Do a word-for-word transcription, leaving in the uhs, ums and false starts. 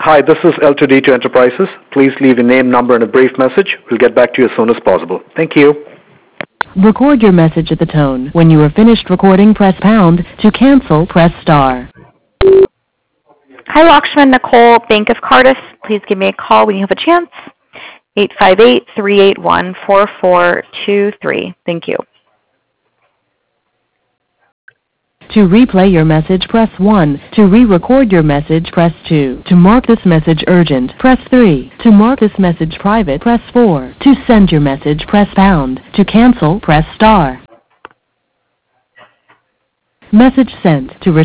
Hi, this is L two D two Enterprises. Please leave your name, number, and a brief message. We'll get back to you as soon as possible. Thank you. Record your message at the tone. When you are finished recording, press pound. To cancel, press star. Hi, Lakshman, Nicole, Bank of Cardiff. Please give me a call when you have a chance. eight five eight, three eight one, four four two three. Thank you. To replay your message, press one. To re-record your message, press two. To mark this message urgent, press three. To mark this message private, press four. To send your message, press pound. To cancel, press star. Message sent. To return